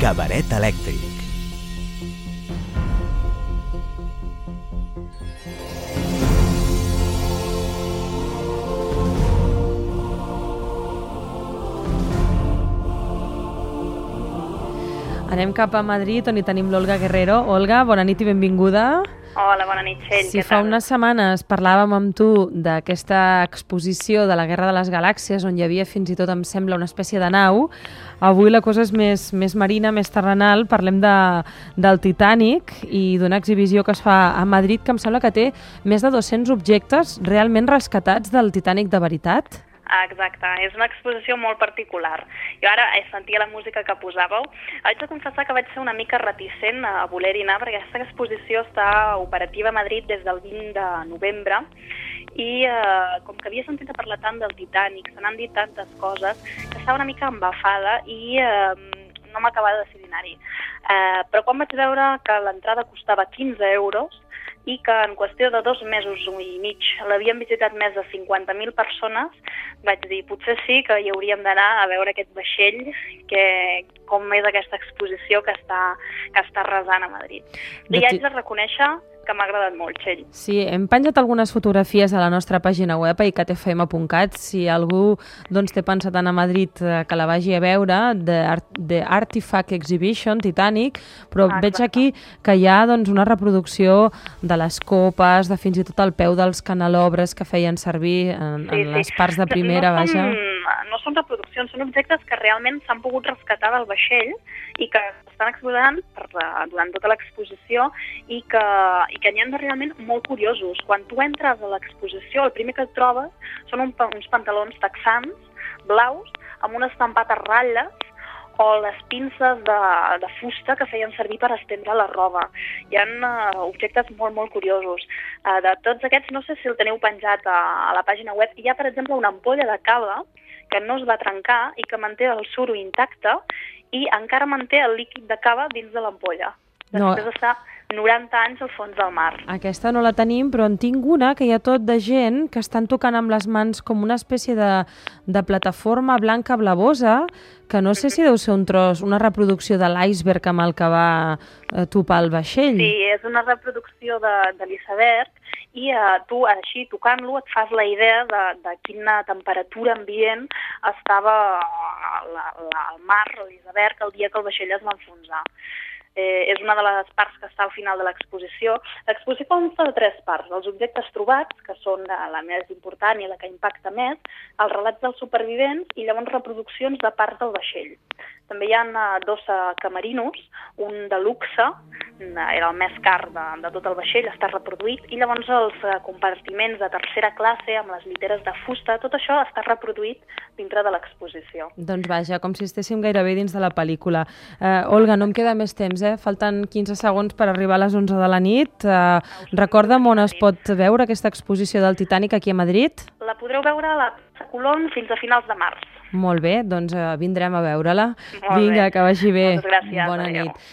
Cabaret elèctric. Anem cap a Madrid, on hi tenim l'Olga Guerrero. Olga, bona nit i benvinguda. Hola, bona nit, Txell. Si fa unes setmanes parlàvem amb tu d'aquesta exposició de la Guerra de les Galàxies, on hi havia fins i tot, em sembla, una espècie de nau, avui la cosa és més marina, més terrenal. Parlem del Titanic i d'una exhibició que es fa a Madrid, que em sembla que té més de 200 objectes realment rescatats del Titanic de veritat. Exacte, és una exposició molt particular. Jo ara sentia la música que posàveu. Haig de confessar que vaig ser una mica reticent a voler-hi anar, perquè aquesta exposició està operativa a Madrid des del 20 de novembre i com que havia sentit a parlar tant del Titanic, se n'han dit tantes coses, que estava una mica embafada i no m'acabava de decidir anar-hi. Però quan vaig veure que l'entrada costava 15 euros, i que en qüestió de 2 mesos i mig l'havien visitat més de 50.000 persones, vaig dir, potser sí que hi hauríem d'anar a veure aquest vaixell, com és aquesta exposició que està arrasant a Madrid. I haig de reconèixer que m'ha agradat molt, Txell. Sí, hem penjat algunes fotografies a la nostra pàgina web, a icatfm.cat. Si algú té pensat anar a Madrid, que la vagi a veure, The Artifact Exhibition, Titanic, però veig aquí que hi ha una reproducció de les copes, de fins i tot el peu dels canelobres que feien servir en les parts de primera, vaja. No són reproduccions, són objectes que realment s'han pogut rescatar del vaixell i que estan exposant durant tota l'exposició i que n'hi ha de realment molt curiosos. Quan tu entres a l'exposició, el primer que et trobes són uns pantalons texans, blaus, amb un estampat a ratlles o les pinces de fusta que feien servir per estendre la roba. Hi ha objectes molt, molt curiosos. De tots aquests, no sé si el teniu penjat a la pàgina web, hi ha, per exemple, una ampolla de cava que no es va trencar i que manté el suro intacte i encara manté el líquid de cava dins de l'ampolla. Després d'estar 90 anys al fons del mar. Aquesta no la tenim, però en tinc una que hi ha tot de gent que estan tocant amb les mans com una espècie de plataforma blanca blavosa, que no sé si deu ser un tros, una reproducció de l'iceberg amb el que va topar el vaixell. Sí, és una reproducció de l'iceberg i tu, així, tocant-lo, et fas la idea de quina temperatura ambient estava al mar, l'iceberg, el dia que el vaixell es va enfonsar. És una de les parts que està al final de l'exposició. L'exposició consta de 3 parts. Els objectes trobats, que són la més important i la que impacta més, els relats dels supervivents i llavors reproduccions de parts del vaixell. També hi ha 2 camerinos, un de luxe, era el més car de tot el vaixell, està reproduït, i llavors els compartiments de tercera classe amb les lliteres de fusta, tot això està reproduït dintre de l'exposició. Doncs vaja, com si estéssim gairebé dins de la pel·lícula. Olga, no em queda més temps, falten 15 segons per arribar a les 11 de la nit. Recorda'm on es pot veure aquesta exposició del Titanic aquí a Madrid. La podreu veure a la Plaça Colón fins a finals de març. Molt bé, doncs vindrem a veure-la. Vinga, que vagi bé. Moltes gràcies. Bona nit.